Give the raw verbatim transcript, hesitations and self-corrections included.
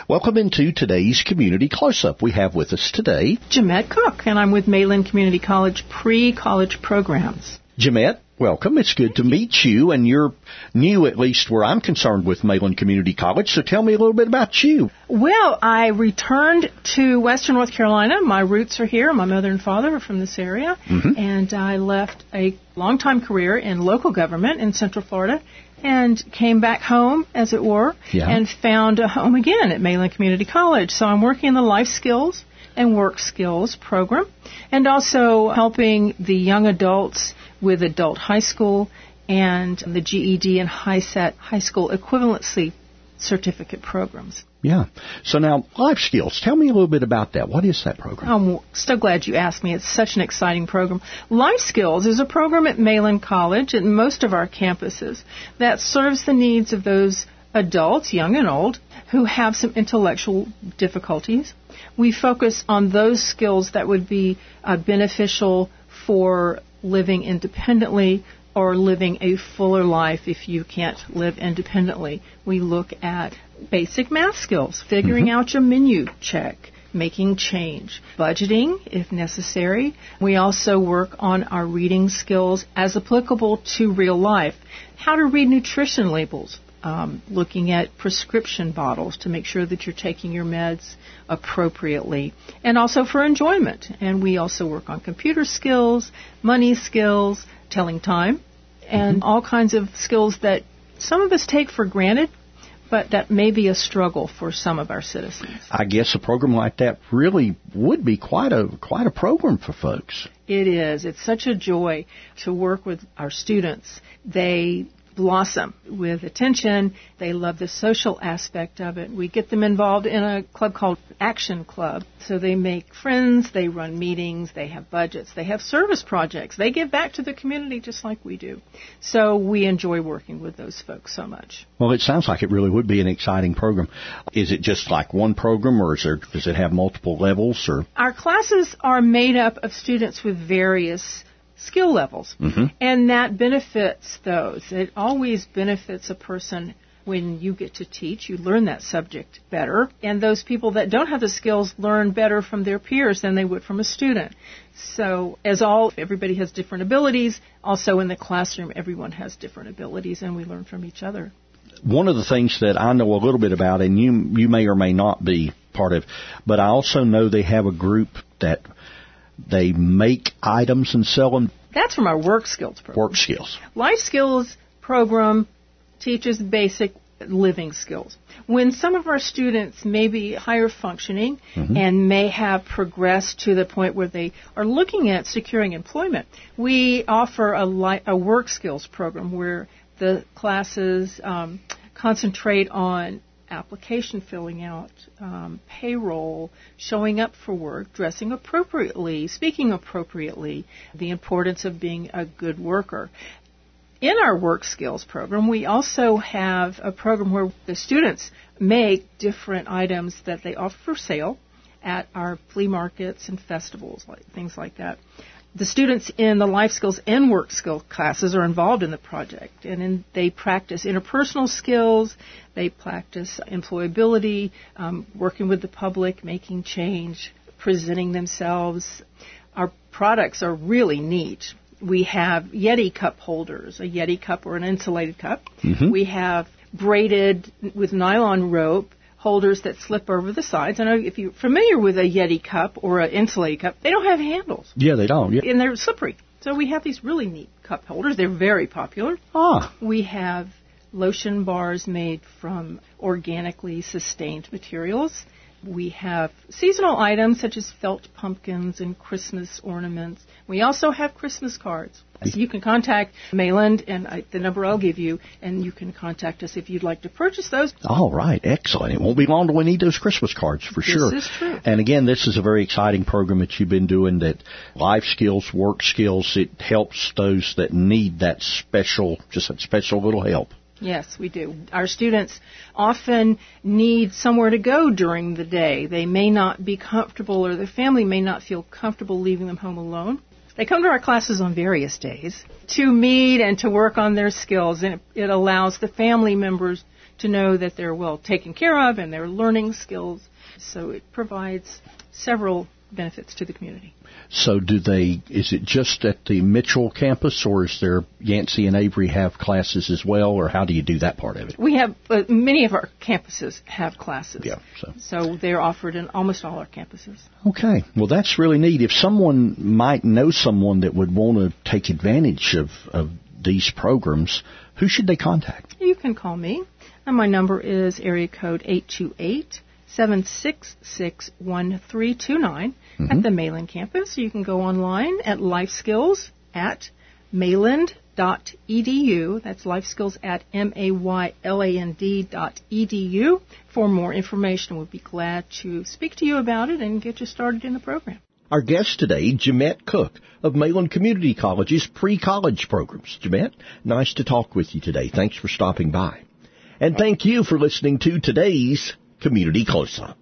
Welcome into today's Community Close-Up. We have with us today Jamette Cook, and I'm with Mayland Community College pre-college programs. Jamette, welcome. It's good to meet you, and you're new, at least where I'm concerned, with Mayland Community College, so tell me a little bit about you. Well, I returned to Western North Carolina. My roots are here. My mother and father are from this area, mm-hmm. and I left a long-time career in local government in Central Florida and came back home, as it were, yeah. and found a home again at Mayland Community College. So I'm working in the life skills and work skills program, and also helping the young adults with adult high school and the G E D and HiSET high school equivalency certificate programs. Yeah. So now, life skills. Tell me a little bit about that. What is that program? I'm so glad you asked me. It's such an exciting program. Life Skills is a program at Mayland College at most of our campuses that serves the needs of those adults, young and old, who have some intellectual difficulties. We focus on those skills that would be uh, beneficial for living independently or living a fuller life if you can't live independently. We look at basic math skills, figuring mm-hmm. out your menu check, making change, budgeting if necessary. We also work on our reading skills as applicable to real life, how to read nutrition labels, um, looking at prescription bottles to make sure that you're taking your meds appropriately, and also for enjoyment. And we also work on computer skills, money skills, telling time, and mm-hmm. all kinds of skills that some of us take for granted, but that may be a struggle for some of our citizens. I guess a program like that really would be quite a quite a program for folks. It is. It's such a joy to work with our students. They blossom with attention. They love the social aspect of it. We get them involved in a club called Action Club. So they make friends, they run meetings, they have budgets, they have service projects. They give back to the community just like we do. So we enjoy working with those folks so much. Well, it sounds like it really would be an exciting program. Is it just like one program, or is there, does it have multiple levels? Or Our classes are made up of students with various skill levels, mm-hmm. and that benefits those. It always benefits a person when you get to teach. You learn that subject better, and those people that don't have the skills learn better from their peers than they would from a student. So as all, everybody has different abilities. Also in the classroom, everyone has different abilities, and we learn from each other. One of the things that I know a little bit about, and you you may or may not be part of, but I also know they have a group that they make items and sell them. That's from our work skills program. Work skills. Life skills program teaches basic living skills. When some of our students may be higher functioning mm-hmm. and may have progressed to the point where they are looking at securing employment, we offer a, li- a work skills program where the classes um, concentrate on application filling out, um, payroll, showing up for work, dressing appropriately, speaking appropriately, the importance of being a good worker. In our work skills program, we also have a program where the students make different items that they offer for sale at our flea markets and festivals, like things like that. The students in the life skills and work skill classes are involved in the project, and in, they practice interpersonal skills, they practice employability, um, working with the public, making change, presenting themselves. Our products are really neat. We have Yeti cup holders, a Yeti cup or an insulated cup. Mm-hmm. We have braided with nylon rope holders that slip over the sides. I know if you're familiar with a Yeti cup or an insulated cup, they don't have handles. Yeah, they don't. Yeah. And they're slippery. So we have these really neat cup holders. They're very popular. Ah. We have lotion bars made from organically sustained materials. We have seasonal items such as felt pumpkins and Christmas ornaments. We also have Christmas cards. So you can contact Mayland, and I, the number I'll give you, and you can contact us if you'd like to purchase those. All right. Excellent. It won't be long till we need those Christmas cards for this sure. This is true. And again, this is a very exciting program that you've been doing, that life skills, work skills, it helps those that need that special, just that special little help. Yes, we do. Our students often need somewhere to go during the day. They may not be comfortable, or their family may not feel comfortable leaving them home alone. They come to our classes on various days to meet and to work on their skills, and it allows the family members to know that they're well taken care of and they're learning skills. So it provides several benefits to the community. So do they, is it just at the Mitchell campus, or is there Yancey and Avery have classes as well, or how do you do that part of it? We have, uh, many of our campuses have classes. Yeah. So. so they're offered in almost all our campuses. Okay. Well, that's really neat. If someone might know someone that would want to take advantage of, of these programs, who should they contact? You can call me, and my number is area code eight two eight, seven six six, one three two nine mm-hmm. at the Mayland campus. You can go online at LifeSkills at mayland dot e d u. That's LifeSkills at M A Y L A N D dot E D U for more information. We'll be glad to speak to you about it and get you started in the program. Our guest today, Jamette Cook of Mayland Community College's pre-college programs. Jamette, nice to talk with you today. Thanks for stopping by. And thank you for listening to today's Community Close-Up.